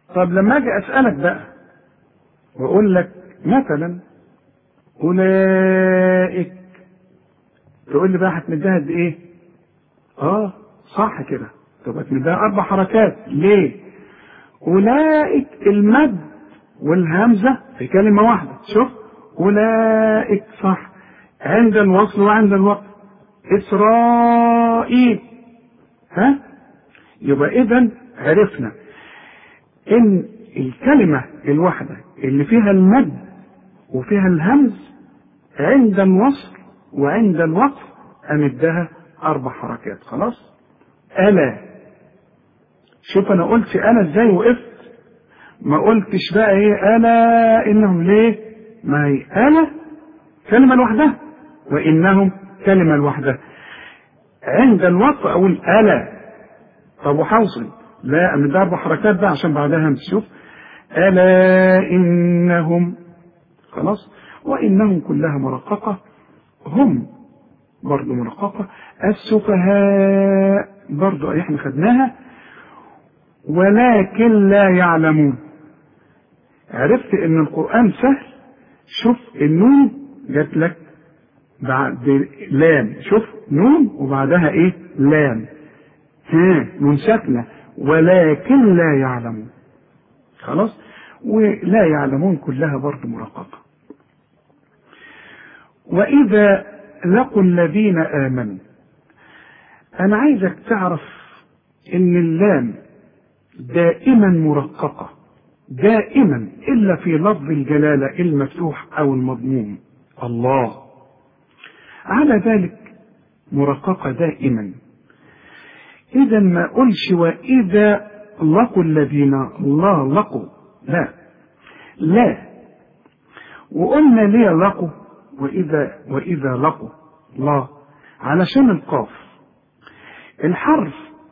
طب لما اجي اسالك بقى واقول لك مثلا اولئك، تقول لي بقى هتمدها قد ايه؟ صح كده، تبقى تمدها 4 حركات. ليه؟ اولئك المد والهمزه في كلمه واحده. شوف، اولئك صح عند الوصل وعند الوقف. اسرائيل، يبقى اذا عرفنا ان الكلمه الواحده اللي فيها المد وفيها الهمز عند الوصل وعند الوقف امدها 4 حركات. خلاص. الا، شوف انا قلت انا ازاي وقفت، ما قلتش بقى ايه الا انهم. ليه؟ ما هي الا كلمه لوحدها وانهم كلمه لوحدها. عند الوقف اقول الا. طب وحوصل؟ لا، امدها 4 حركات بقى عشان بعدها همس. شوف، الا انهم. خلاص. وانهم كلها مرققه، هم برضو مرققه، السفهاء برضو احنا خدناها، ولكن لا يعلمون. عرفت ان القرآن سهل. شوف النون جات لك بعد لام. شوف نون وبعدها ايه؟ لام. نون ساكنة. ولكن لا يعلمون. خلاص. ولا يعلمون كلها برضو مرققة. وإذا لقوا الذين آمنوا، أنا عايزك تعرف إن اللام دائما مرققة، دائما إلا في لفظ الجلالة المفتوح أو المضموم الله، على ذلك مرققة دائما. إذا ما أقولش وإذا لقوا الذين، الله لقوا، لا. وقلنا ليه لقوا وإذا لقوا الله؟ علشان القاف الحرف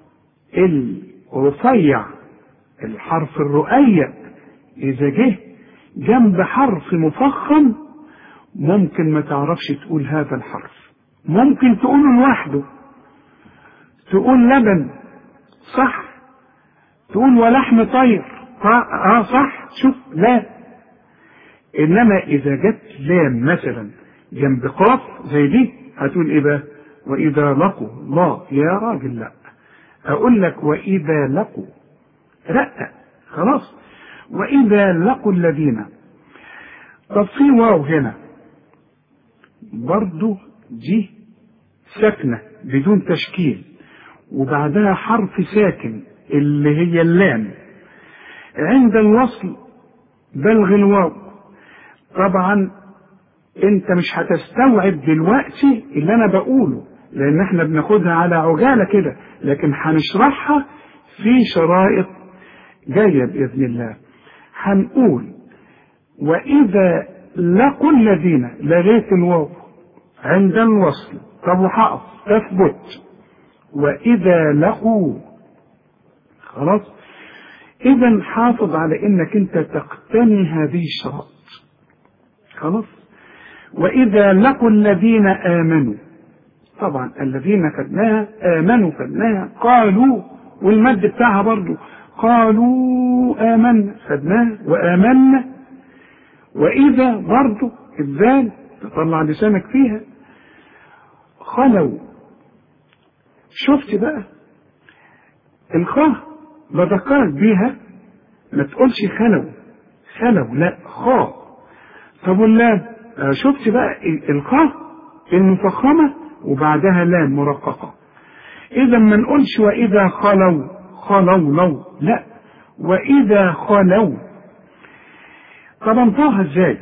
الرفيع، الحرف الرؤية إذا جه جنب حرف مفخم ممكن ما تعرفش تقول هذا الحرف، ممكن تقوله لوحده، تقول لبن صح، تقول ولحم طير صح. شوف، لا. إنما إذا جت لام مثلا جنب قاف زي دي هتقول إيه بقى؟ وإذا لقوا الله. يا راجل لا، أقول لك وإذا لقوا، لا. خلاص. وإذا لقوا الذين. طب في واو هنا برضو دي ساكنة بدون تشكيل وبعدها حرف ساكن اللي هي اللام، عند الوصل بلغ الواو. طبعا انت مش هتستوعب دلوقتي اللي انا بقوله لان احنا بناخدها على عجالة كده، لكن هنشرحها في شرائط جاية بإذن الله. هنقول وإذا لقوا الذين، لغيت الواو عند الوصل. طب وحقف تثبت وإذا لقوا. خلاص. إذا حافظ على إنك أنت تقتني هذه الشرائط. خلاص. وإذا لقوا الذين آمنوا، طبعا الذين خدناها، آمنوا خدناها، قالوا والمد بتاعها برضو قالوا آمنا خدناها، وآمنا. وإذا برضو الذال تطلع لسانك فيها. خلوا. شفت بقى الخاء بذكرك بيها، ما تقولش خلوا لا، خاء. طب واللام شفت بقى الخاء المفخمة وبعدها لام مرققة. إذا ما نقولش وإذا خلوا لا، وإذا خلوا. طب انطقها ازاي؟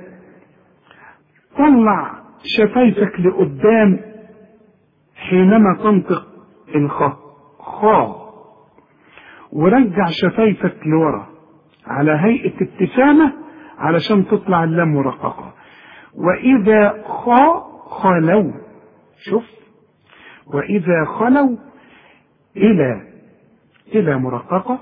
طلع شفايفك لقدام حينما تنطق الخاء خاء، ورجع شفايفك لورا على هيئة ابتسامة علشان تطلع اللام مرققة. وإذا خلوا. شوف، وإذا خلوا إلى مرققة.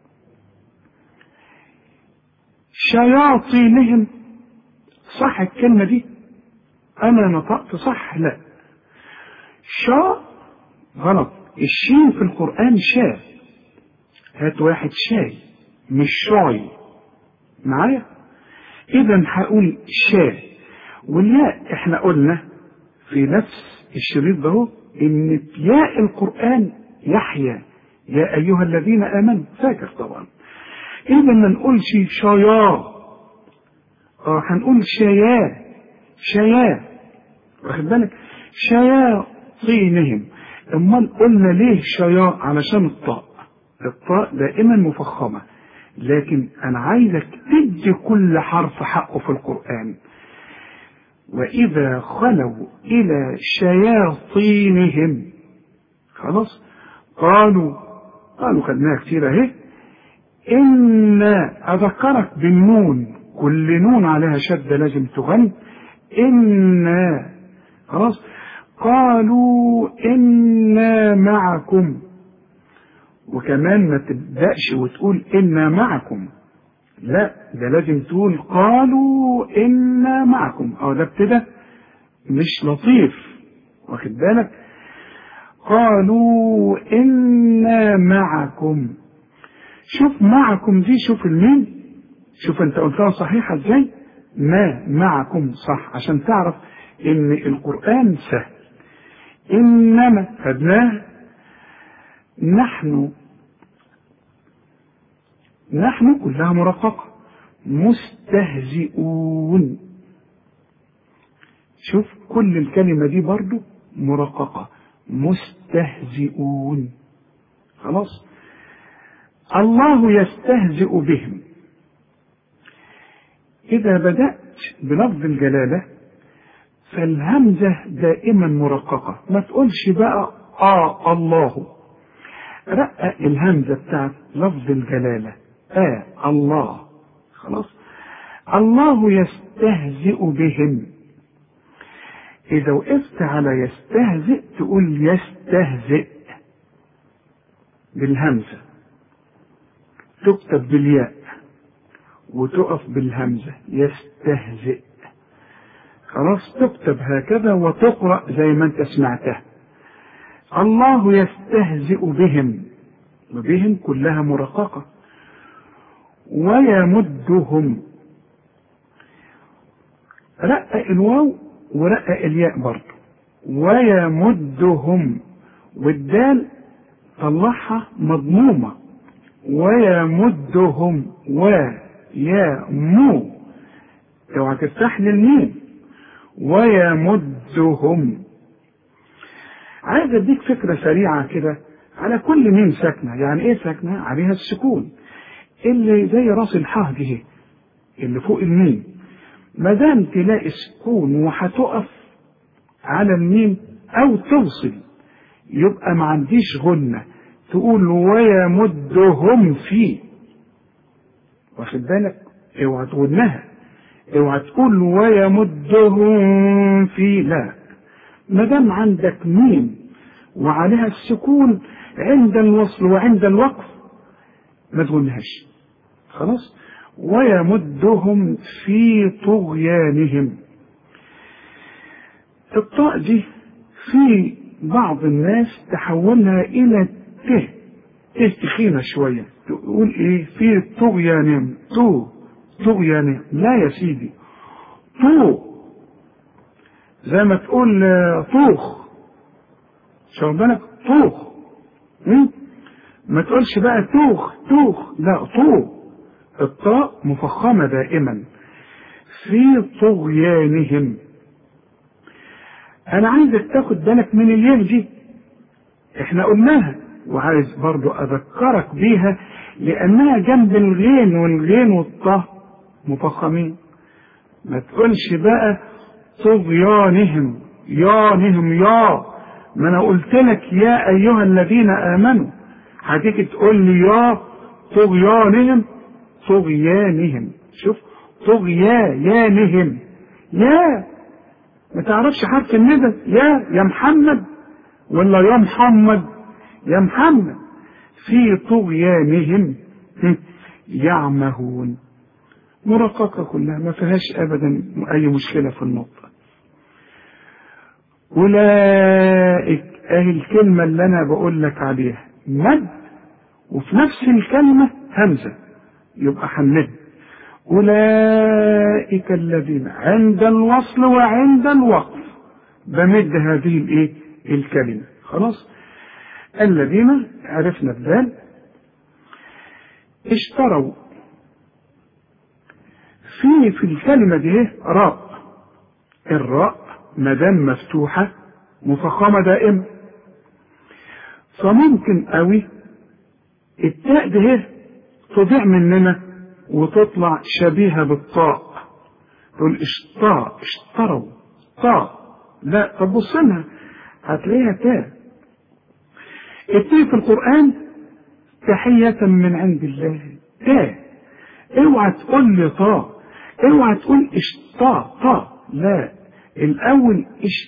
شياطينهم. صح الكلمة دي؟ أنا نطقت صح؟ لا، غلط. الشين في القرآن شاء. هات واحد شاي مش شعي معايا. اذا هقول شا، والياء احنا قلنا في نفس الشريط ده ان ياء القرآن يحيى، يا ايها الذين امنوا، فاكر طبعا. اذا ما نقولش شيا، هنقول شيا، شيا، واخد بالك؟ شياطينهم. امال قلنا ليه شيا؟ علشان الطاء دائما مفخمة، لكن انا عايزك تدي كل حرف حقه في القرآن. واذا خلوا الى شياطينهم، خلاص، قالوا خدناها كتير اهي. إنا أذكرك بالنون، كل نون عليها شدة لازم تغن. إنا، خلاص. قالوا إنا معكم، وكمان ما تبدأش وتقول إنا معكم، لا، ده لازم تقول قالوا إنا معكم، ده ابتدى مش لطيف، واخد بالك؟ قالوا إنا معكم. شوف معكم دي، شوف الميم، شوف انت قلتها صحيحة ازاي. ما معكم صح، عشان تعرف ان القرآن سهل. انما خدناه. نحن كلها مرققة. مستهزئون، شوف كل الكلمة دي برضو مرققة، مستهزئون، خلاص. الله يستهزئ بهم. إذا بدأت بلفظ الجلالة فالهمزة دائما مرققة، ما تقولش بقى الله، رقق الهمزة بتاعت لفظ الجلالة الله، خلاص. الله يستهزئ بهم. إذا وقفت على يستهزئ تقول يستهزئ بالهمزة، تكتب بالياء وتقف بالهمزة يستهزئ، خلاص. تكتب هكذا وتقرأ زي ما انت سمعتها. الله يستهزئ بهم، وبهم كلها مرققة. ويمدهم، رقق الواو ورقق الياء برضه. ويمدهم، والدال طلعها مضمومة. ويمدهم، ويمو، اوعى تفتح لي الميم. ويمدهم. عايز اديك فكرة سريعة كده على كل ميم ساكنة. يعني ايه ساكنة؟ عليها السكون اللي زي راس الحاء دي اللي فوق الميم. ما دام تلاقي سكون وهتقف على الميم او توصل، يبقى ما عنديش غنة، تقول ويمدهم فيه، واخد بالك؟ اوعى تغنها، اوعى تقول ويمدهم فيه، لا. ما دام عندك ميم وعليها السكون عند الوصل وعند الوقف ما تغنهاش، خلاص. ويمدهم في طغيانهم. الطاء دي في بعض الناس تحولها الى ت تخينة شوية، تقول ايه؟ في طغيانهم، طغيانهم. لا يا سيدي، زي ما تقول طوخ، شو بالك؟ طوخ. ما تقولش بقى توخ، لا، الطاء مفخمة دائما. في طغيانهم. انا عايزك تاخد بالك من الياء دي، احنا قلناها، وعايز برضو اذكرك بيها لانها جنب الغين، والغين والطاء مفخمين. ما تقولش بقى طغيانهم، يانهم، ما انا قلت لك يا ايها الذين امنوا، هتيجي تقول لي يا طغيانهم. شوف، طغيانهم، يا ما تعرفش حرف الندى، يا محمد ولا يا محمد؟ يا محمد. في طغيانهم يعمهون. مرققة كلها، ما فيهاش ابدا اي مشكلة في النطق. أولئك، اهي الكلمة اللي انا بقول لك عليها مد، وفي نفس الكلمة همزة. يبقى هنمد. أولئك الذين عند الوصل وعند الوقف بمد هذه الايه الكلمة. خلاص. الذين عرفنا الذال. اشتروا في الكلمة دي راء. الراء مدام مفتوحة مفخمة دائما، فممكن قوي التاء دي تضيع مننا وتطلع شبيهة بالطاء، تقول اشتروا طاء. لا، طب بص لها هتلاقيها تاء. التاء في القرآن تحية من عند الله تاء. اوعى تقول لي طاء، اوعى تقول طاء، لا، الاول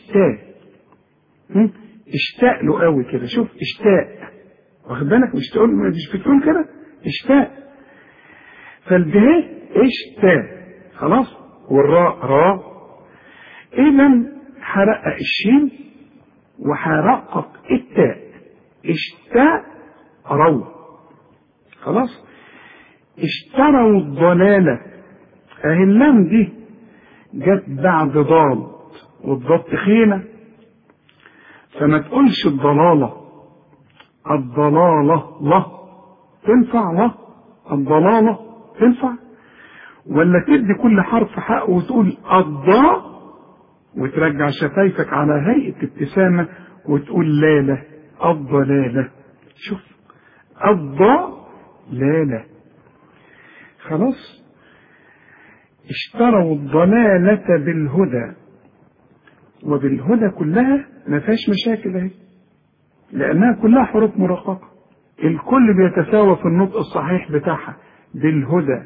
اشتاق له قوي كده. شوف اشتاق، واخد بالك؟ مش بتقول كده اشتاق. فالباء اشتاق. خلاص. والراء راء. اذا هرقق الشين وهرقق التاء. اشتاق رو. خلاص. اشتروا الضلالة. اهي اللام دي جت بعد ضاد، والضاد تخينة، فما تقولش الضلالة. الضلالة لا تنفع، لا الضلالة تنفع. ولا تدي كل حرف حق وتقول الضاء وترجع شفايفك على هيئة ابتسامة وتقول لا الضلالة. شوف الضاء لا. خلاص. اشتروا الضلالة بالهدى. وبالهدى كلها ما فيهاش مشاكل اهي، لانها كلها حروف مرققة، الكل بيتساوى في النطق الصحيح بتاعها. بالهدى.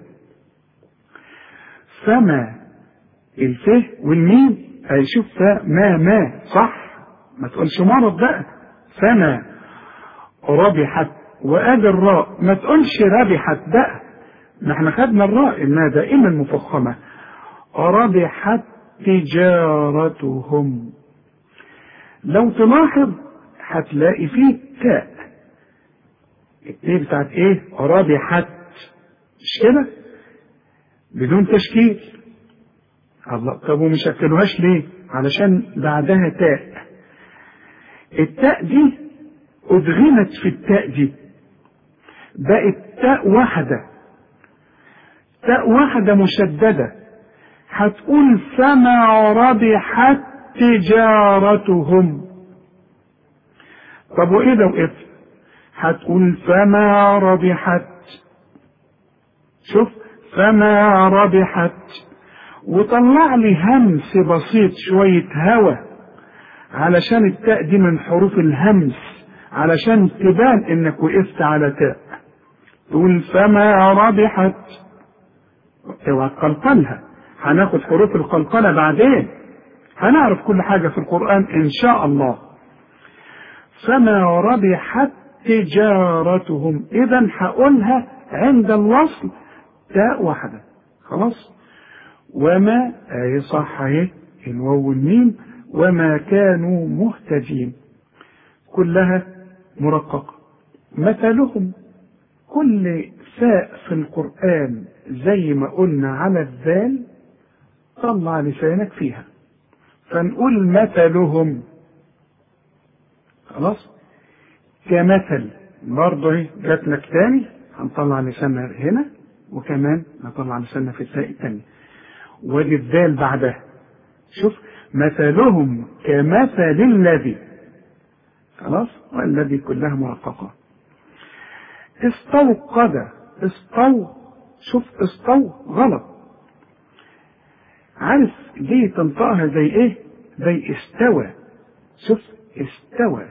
فما الفه والميم هيشوف ما صح، ما تقولش مرض بقى. فما ربحت. وادي الراء ما تقولش ربحت بقى، ما احنا خدنا الراء انها دائما مفخمة. ربحت تجارتهم. لو تلاحظ هتلاقي فيه تاء. التاء بتاعت ايه؟ ربحت، مش كده؟ بدون تشكيل. الله، طب ومش شكلوهاش ليه؟ علشان بعدها تاء. التاء دي ادغمت في التاء دي، بقت تاء واحدة، تاء واحدة مشددة. هتقول فما ربحت تجارتهم. طب وايه لو وقفت؟ هتقول فما ربحت. شوف فما ربحت، وطلع لي همس بسيط شوية هوا علشان التاء دي من حروف الهمس، علشان تبان انك وقفت على تاء. تقول فما ربحت. اوعى تقلقلها، هناخد حروف القلقلة بعدين، هنعرف كل حاجة في القرآن ان شاء الله. فما ربحت تجارتهم. اذا هقولها عند الوصل تاء واحدة. خلاص. وما اهي صح اهي الواو والميم. وما كانوا مهتدين كلها مرققة. مثلهم. كل فاء في القرآن زي ما قلنا على الذال طلع لسانك فيها، فنقول مثلهم. خلاص. كمثل برضه اهي جات لك تاني، هنطلع لساننا هنا وكمان نطلع لساننا في التاء التانية، ودي الذال بعدها. شوف مثلهم كمثل الذي. خلاص. والذي كلها مرققة. استوقد. شوف غلط. عارف دي تنطقها زي ايه؟ زي استوى. شوف استوى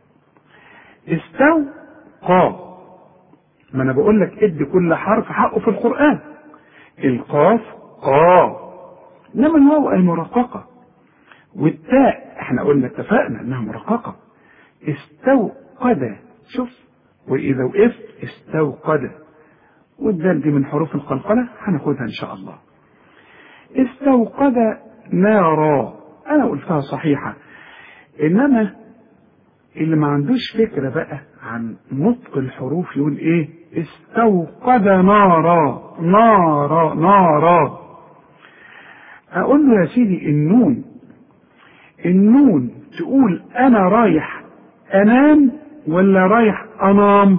قا. ما انا بقول لك ادي كل حرف حقه في القرآن. القاف قا، انما الواو مرققة، والتاء احنا قلنا اتفقنا انها مرققة. استوقد. شوف واذا وقفت استوقد. والدال دي من حروف القلقلة هناخدها ان شاء الله. استوقد نارا. انا قلتها صحيحة، انما اللي ما عندوش فكرة بقى عن نطق الحروف يقول ايه؟ استوقد نارا نارا نارا. اقول له يا سيدي النون تقول انا رايح انام ولا رايح انام؟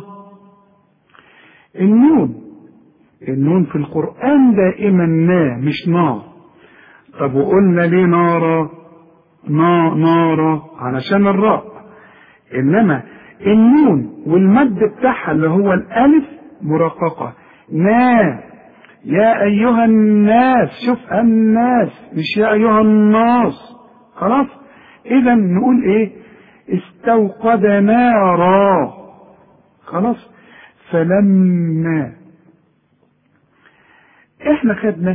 النون في القرآن دائما مش نا. طب وقلنا ليه نارا؟ نارا علشان الراء. انما النون والمد بتاعها اللي هو الالف مرققة يا ايها الناس. شوف الناس مش يا ايها الناس. خلاص. اذا نقول ايه؟ استوقد نارا. خلاص. فلما احنا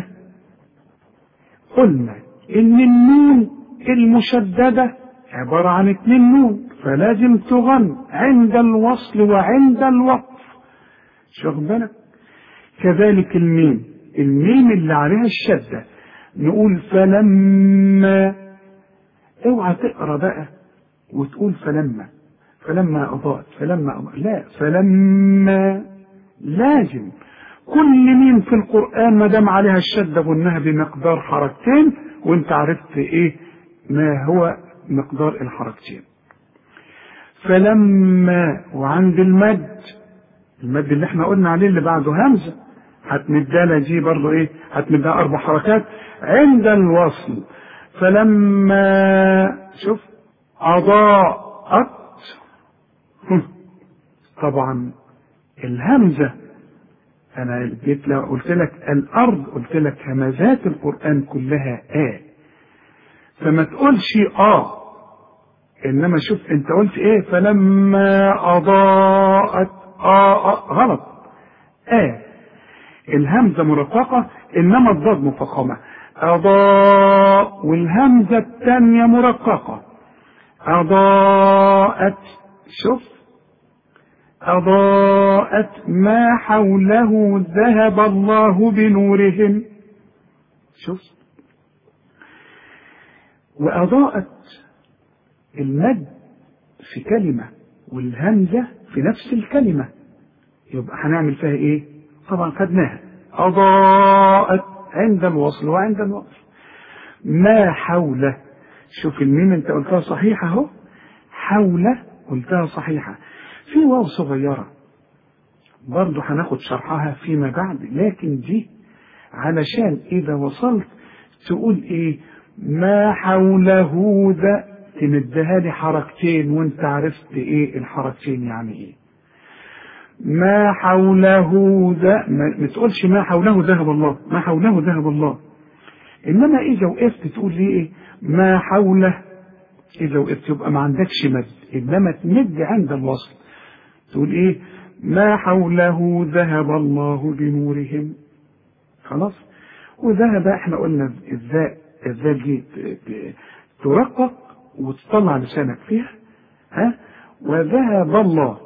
قلنا ان النون المشددة عبارة عن 2 نون، فلازم تغن عند الوصل وعند الوقف. شوف بالك. كذلك الميم اللي عليها الشدة نقول فلما. اوعى تقرا بقى وتقول فلما اضاءت لا، فلما لازم كل ميم في القرآن ما دام عليها الشدة قلناها بمقدار حركتين، وانت عرفت ايه ما هو مقدار الحركتين. فلما. وعند المد اللي احنا قلنا عليه اللي بعده همزة هتمدها دي برضو ايه؟ هتمدها 4 حركات عند الوصل. فلما شوف أضاءت. طبعا الهمزة أنا جيت لو قلت لك الأرض قلت لك همزات القرآن كلها فما تقولش إنما شوف أنت قلت إيه؟ فلما أضاءت غلط. الهمزة مرققة إنما الضاد مفخمة. أضاء والهمزة الثانية مرققة. أضاءت. شوف أضاءت ما حوله ذهب الله بنورهم. شوف. وأضاءت المد في كلمة والهمزة في نفس الكلمة، يبقى هنعمل فيها ايه؟ طبعا خدناها. أضاءت عند الوصل وعند الوقف. ما حوله. شوف الميم انت قلتها صحيحة اهو. حوله قلتها صحيحة. في واو صغيرة برضو هناخد شرحها فيما بعد، لكن دي علشان اذا وصلت تقول ايه؟ ما حوله ذا، تمدها لي حركتين وانت عرفت ايه الحركتين يعني ايه. ما حوله ذا، ما تقولش ما حوله ذهب الله، ما حوله ذهب الله. انما اذا وقفت تقول لي ايه؟ ما حوله. اذا وقفت يبقى ما عندكش مد، انما تمد عند الوصل تقول ايه؟ ما حوله ذهب الله بنورهم. خلاص. وذهب احنا قلنا الذات دي ترقق وتطلع لسانك فيها. وذهب الله.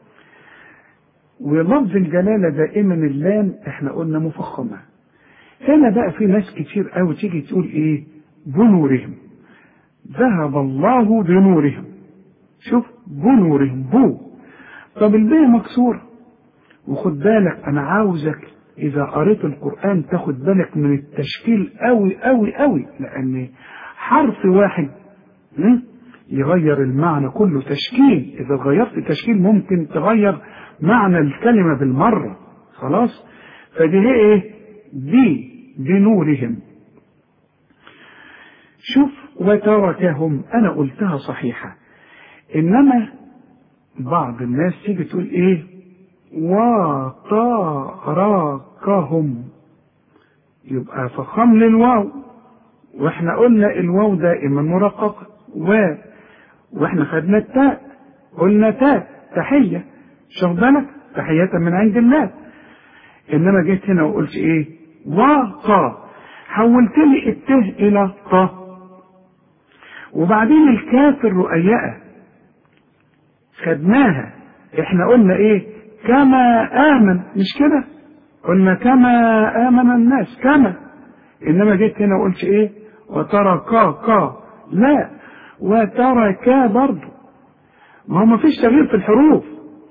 ولفظ الجلالة دائما اللام احنا قلنا مفخمة. هنا بقى في ناس كتير قوي تيجي تقول ايه؟ بنورهم. ذهب الله بنورهم. شوف بنورهم بو. طب الباء مكسورة. وخد بالك انا عاوزك اذا قريت القرآن تاخد بالك من التشكيل قوي قوي قوي، لان حرف واحد يغير المعنى كله. تشكيل اذا غيرت تشكيل ممكن تغير معنى الكلمة بالمرة. خلاص. فدي هي ايه؟ دي بنورهم. شوف وتركهم انا قلتها صحيحة، انما بعض الناس تيجي تقول ايه؟ وتركهم، يبقى فخم للواو. واحنا قلنا الواو دائما مرققة. واحنا خدنا التاء قلنا تاء تحية. شوف بالك تحية من عند الله. انما جيت هنا وقلت ايه؟ وطا. حولت لي الته الى طا. وبعدين الكاف الرؤيئة خدناها. احنا قلنا ايه؟ كما آمن، مش كده؟ قلنا كما آمن الناس كما. انما جيت هنا وقلت ايه؟ وتركا. لا، وتركا برضو. ما هو مفيش تغيير في الحروف.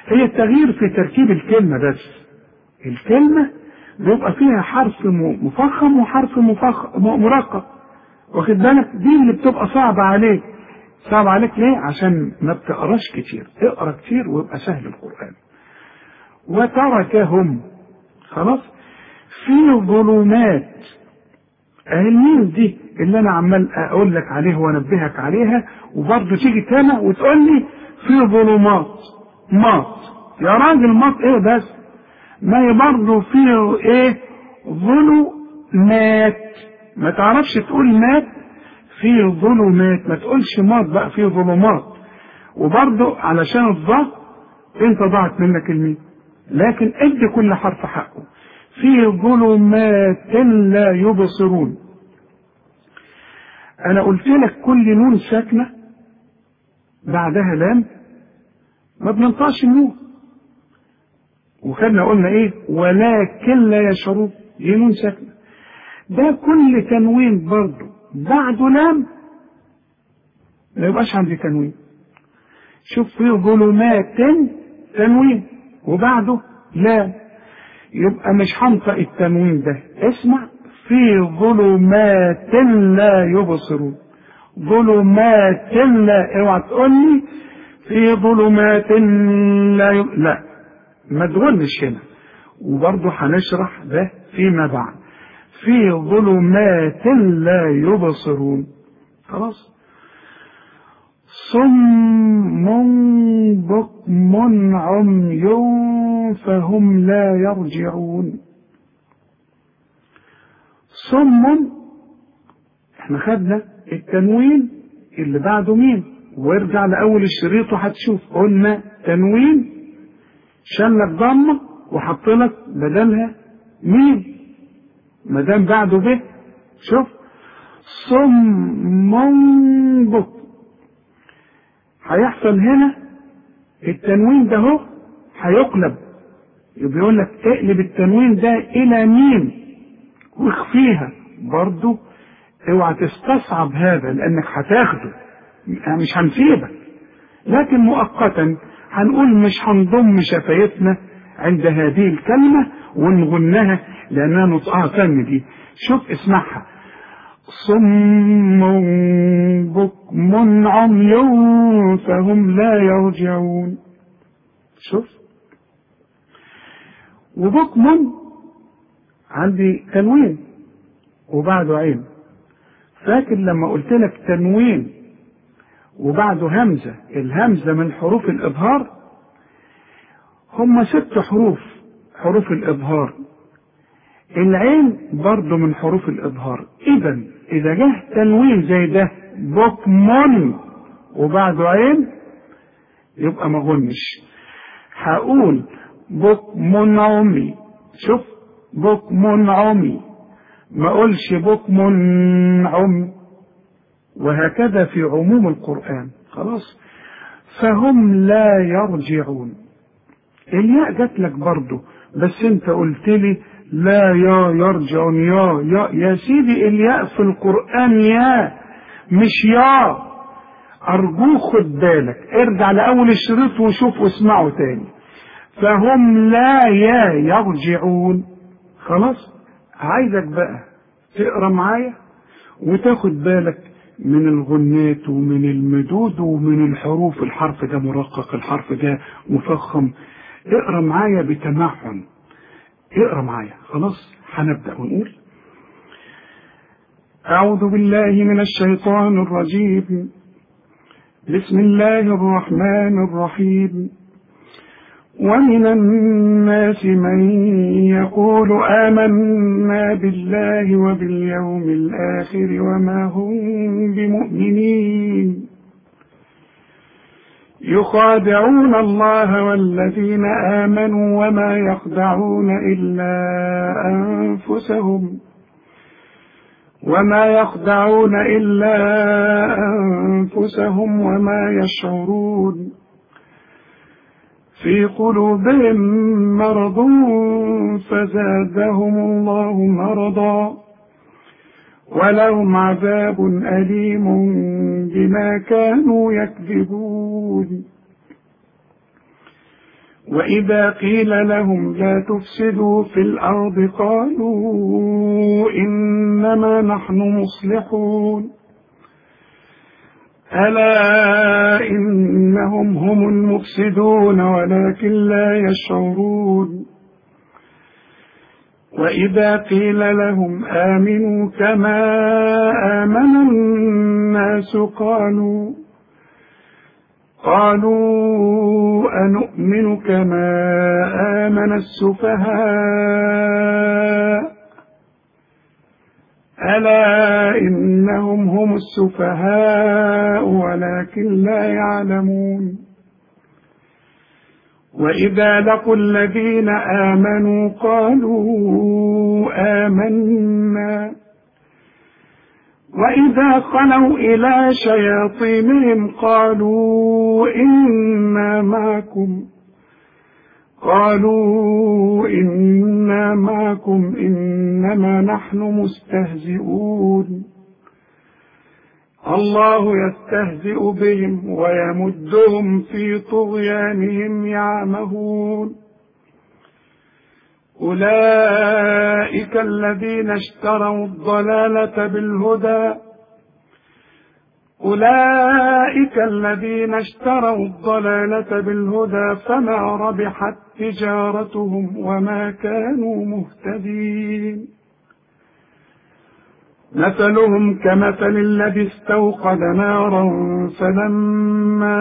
هي التغيير في تركيب الكلمة بس. الكلمة بيبقى فيها حرف مفخم وحرف مرقق، واخد بالك؟ دي اللي بتبقى صعبة عليك. صعب عليك ليه؟ عشان ما بتقراش كتير. اقرا كتير ويبقى سهل القرآن. وتركهم، خلاص، في ظلمات. الميم دي اللي انا عمال اقول لك عليها وانبهك عليها، وبرضه تيجي تاني وتقول لي في ظلمات. مات يا راجل، مات ايه بس؟ ما هي برضه في ايه؟ ظلمات. ما تعرفش تقول مات؟ في ظلمات، ما تقولش مات بقى، في ظلمات. وبرضه علشان الضغط انت ضاعت منك الميم، لكن ادي كل حرف حقه. في ظلمات لا يبصرون. انا قلت لك كل نون ساكنه بعدها لام ما بننطقش النون، وخدنا قلنا ايه؟ ولكن لا يشعرون، دي نون ساكنه. ده كل تنوين برضه بعده لام ما يبقاش عندي تنوين. شوف، في ظلمات تنوين وبعده لام، يبقى مش هنطق التنوين ده. اسمع، في ظلمات لا يبصرون. ظلمات لا، اوعى تقول لي في ظلمات لا، ما تقولش هنا. وبرضه هنشرح ده فيما بعد. في ظلمات لا يبصرون. خلاص. صم بكم عمي فهم لا يرجعون. صم، احنا خدنا التنوين اللي بعده مين، وارجع لأول الشريط وهتشوف قلنا تنوين شلك ضمة وحط لك بدلها مين ما دام بعده به. شوف، صم بكم، هيحصل هنا التنوين ده هو هيقلب. بيقول لك اقلب التنوين ده الى ميم واخفيها. برضو اوعى تستصعب هذا لانك هتاخده، مش هنسيبك، لكن مؤقتا هنقول مش هنضم شفايفنا عند هذه الكلمة ونغنها لانها نطقها فن دي. شوف اسمعها، صم بكم عمي فهم لا يرجعون. شوف، وبكم عندي تنوين وبعده عين. فاكر لما قلت لك تنوين وبعده همزة، الهمزة من حروف الإظهار، هم 6 حروف، حروف الإظهار. العين برضه من حروف الإظهار. إذا جه تنوين زي ده بكمن وبعده عين يبقى ما غنش. هقول بكمن عمي. شوف، بكمن عمي، ما اقولش بكمن عمي. وهكذا في عموم القرآن. خلاص. فهم لا يرجعون. الياء جات لك برضه، بس انت قلت لي لا يرجعون. يا سيدي، الياء في القرآن يا مش يا. ارجوك خد بالك، ارجع لاول الشريط وشوف واسمعه تاني. فهم لا يرجعون. خلاص. عايزك بقى تقرا معايا وتاخد بالك من الغنات ومن المدود ومن الحروف. الحرف ده مرقق، الحرف ده مفخم. اقرا معايا بتمعن، اقرا معايا. خلاص، هنبدأ ونقول: أعوذ بالله من الشيطان الرجيم. بسم الله الرحمن الرحيم. ومن الناس من يقول آمنا بالله وباليوم الآخر وما هم بمؤمنين يخادعون الله والذين آمنوا وما يخدعون إلا أنفسهم وما يشعرون. في قلوبهم مرض فزادهم الله مرضا ولهم عذاب أليم بما كانوا يكذبون. وإذا قيل لهم لا تفسدوا في الأرض قالوا إنما نحن مصلحون ألا إنهم هم المفسدون ولكن لا يشعرون وإذا قيل لهم آمنوا كما آمن الناس قالوا أنؤمن كما آمن السفهاء ألا إنهم هم السفهاء ولكن لا يعلمون وإذا لقوا الذين آمنوا قالوا آمنا وإذا خلوا إلى شياطينهم قالوا إنا معكم إنما نحن مستهزئون الله يستهزئ بهم ويمدهم في طغيانهم يعمهون أولئك الذين اشتروا الضلالة بالهدى فما ربحت تجارتهم وما كانوا مهتدين مثلهم كمثل الذي استوقد نارا فلما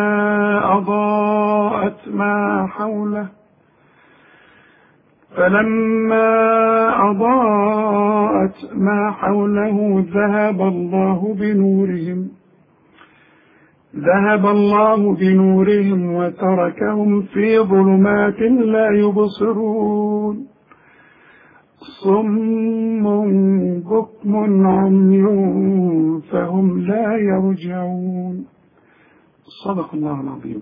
أضاءت ما حوله ذهب الله بنورهم وتركهم في ظلمات لا يبصرون صم بكم عمي فهم لا يرجعون. صدق الله العظيم.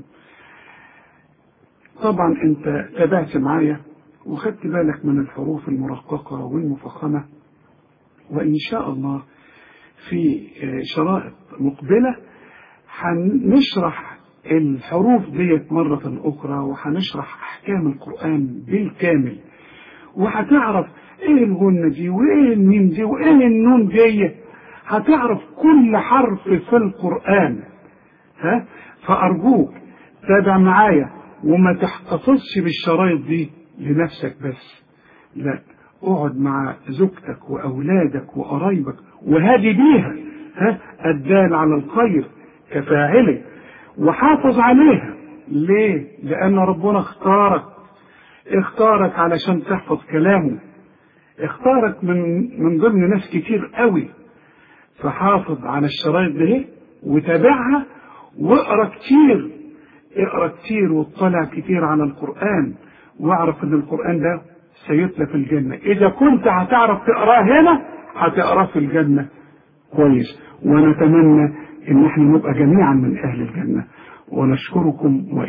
طبعا انت تابعت معايا وخدت بالك من الحروف المرققة والمفخمة، وإن شاء الله في شرائط مقبلة هنشرح الحروف ديت مرة أخرى، وهنشرح أحكام القرآن بالكامل، وهتعرف إيه الغنة دي وإيه الميم دي وإيه النون دي، هتعرف كل حرف في القرآن. فأرجوك تابع معايا وما تحتفظش بالشرايط دي لنفسك بس، لا، اقعد مع زوجتك وأولادك وقرايبك وهادي بيها الدال على الخير كفاعله، وحافظ عليها. ليه؟ لأن ربنا اختارك علشان تحفظ كلامه، اختارك من ضمن ناس كتير قوي، فحافظ على الشرايط دي وتابعها واقرأ كتير واطلع كتير على القرآن، واعرف ان القرآن ده سيتلى في الجنة. اذا كنت هتعرف تقراه هنا هتقراه في الجنة كويس، ونتمنى ان احنا نبقى جميعا من اهل الجنة. ونشكركم